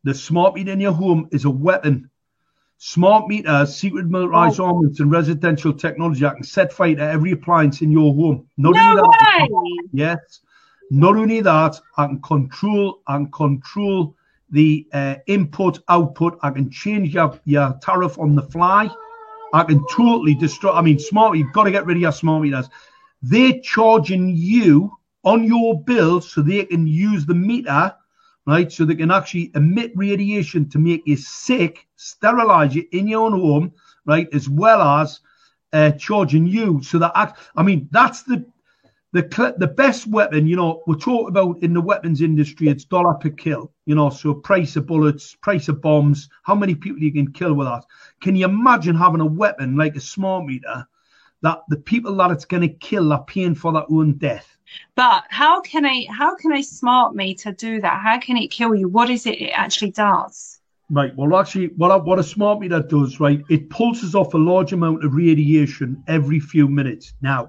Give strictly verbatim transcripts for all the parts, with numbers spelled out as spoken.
The smart meter in your home is a weapon. Smart meters, secret militarized Oh. armaments, and residential technology that can set fire to every appliance in your home. Not No only that, way! yes. Not only that, I can control and control the uh, input, output. I can change your, your tariff on the fly. I can totally destroy. I mean, smart, you've got to get rid of your smart meters. They're charging you on your bill so they can use the meter, right? So they can actually emit radiation to make you sick, sterilize you in your own home, right? As well as uh, charging you. So that, act, I mean, that's the the the best weapon. You know, we're talking about in the weapons industry, it's dollar per kill. You know, so price of bullets, price of bombs, how many people you can kill with that. Can you imagine having a weapon like a smart meter that the people that it's going to kill are paying for their own death? But how can a how can a smart meter do that? How can it kill you? What is it it actually does? Right. Well, actually, what a, what a smart meter does, right? It pulses off a large amount of radiation every few minutes. Now,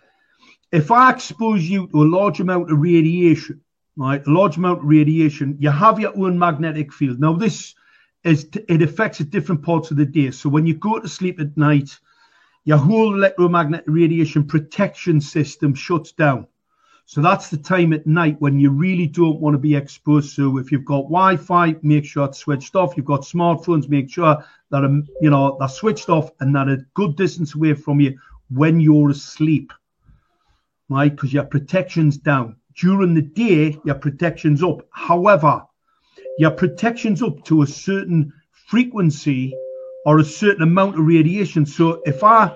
if I expose you to a large amount of radiation, right, a large amount of radiation, you have your own magnetic field. Now, this is it affects at different parts of the day. So when you go to sleep at night, your whole electromagnetic radiation protection system shuts down. So that's the time at night when you really don't want to be exposed. So if you've got Wi-Fi, make sure it's switched off. You've got smartphones, make sure that um, you know they're switched off and that a good distance away from you when you're asleep, right? Because your protection's down. During the day, your protection's up. However, your protection's up to a certain frequency or a certain amount of radiation. So if I,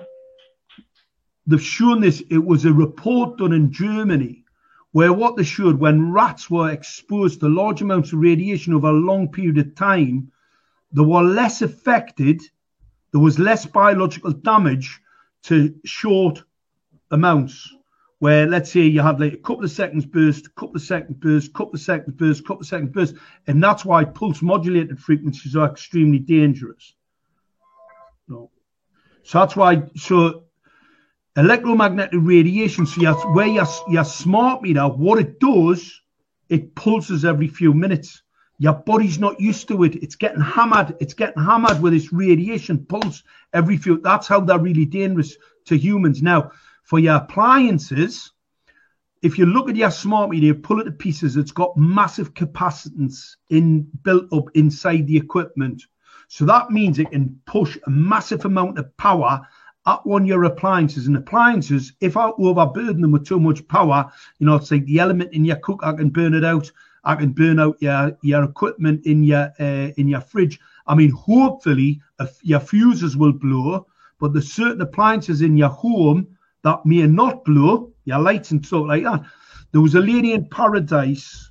they've shown this, it was a report done in Germany where what they showed when rats were exposed to large amounts of radiation over a long period of time, they were less affected. There was less biological damage to short amounts. Where let's say you had like a couple of seconds burst, a couple of seconds burst, couple of seconds burst, couple of seconds burst, and that's why pulse modulated frequencies are extremely dangerous. No. So that's why. So electromagnetic radiation. So your where your your smart meter, what it does, it pulses every few minutes. Your body's not used to it. It's getting hammered. It's getting hammered with this radiation pulse every few. That's how they're really dangerous to humans now. For your appliances, if you look at your smart meter, you pull it to pieces, it's got massive capacitance in built up inside the equipment. So that means it can push a massive amount of power at one of your appliances. And appliances, if I overburden them with too much power, you know, it's like the element in your cook, I can burn it out. I can burn out your, your equipment in your uh, in your fridge. I mean, hopefully uh, your fuses will blow, but there's certain appliances in your home that may not blow, your lights and stuff like that. There was a lady in Paradise.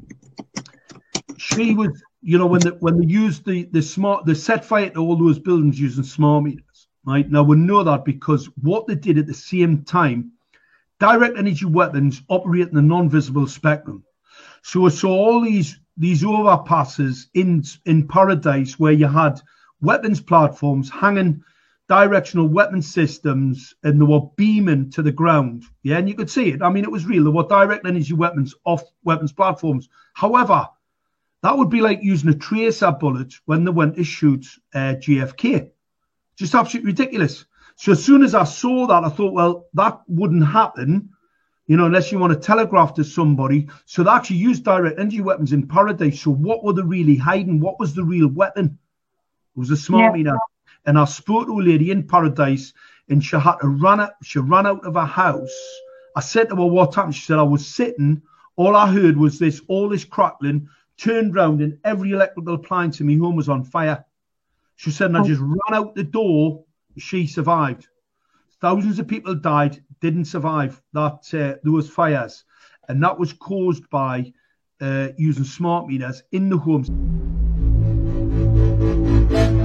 She was, you know, when the, when they used the the smart, they set fire to all those buildings using smart meters, right? Now we know that because what they did at the same time, direct energy weapons operate in the non-visible spectrum. So we saw all these these overpasses in in Paradise where you had weapons platforms hanging directional weapon systems and they were beaming to the ground. Yeah, and you could see it. I mean, it was real. There were direct energy weapons off weapons platforms. However, that would be like using a tracer bullet when they went to shoot uh, J F K. Just absolutely ridiculous. So as soon as I saw that, I thought, well, that wouldn't happen, you know, unless you want to telegraph to somebody. So they actually used direct energy weapons in Paradise. So what were they really hiding? What was the real weapon? It was a smart meter. And I spoke to a lady in Paradise and she had to run out, she ran out of her house. I said to her, what happened? She said, I was sitting, all I heard was this, all this crackling, turned round and every electrical appliance in my home was on fire. She said, and I just ran out the door, she survived. Thousands of people died, didn't survive that uh, those fires. And that was caused by uh, using smart meters in the homes.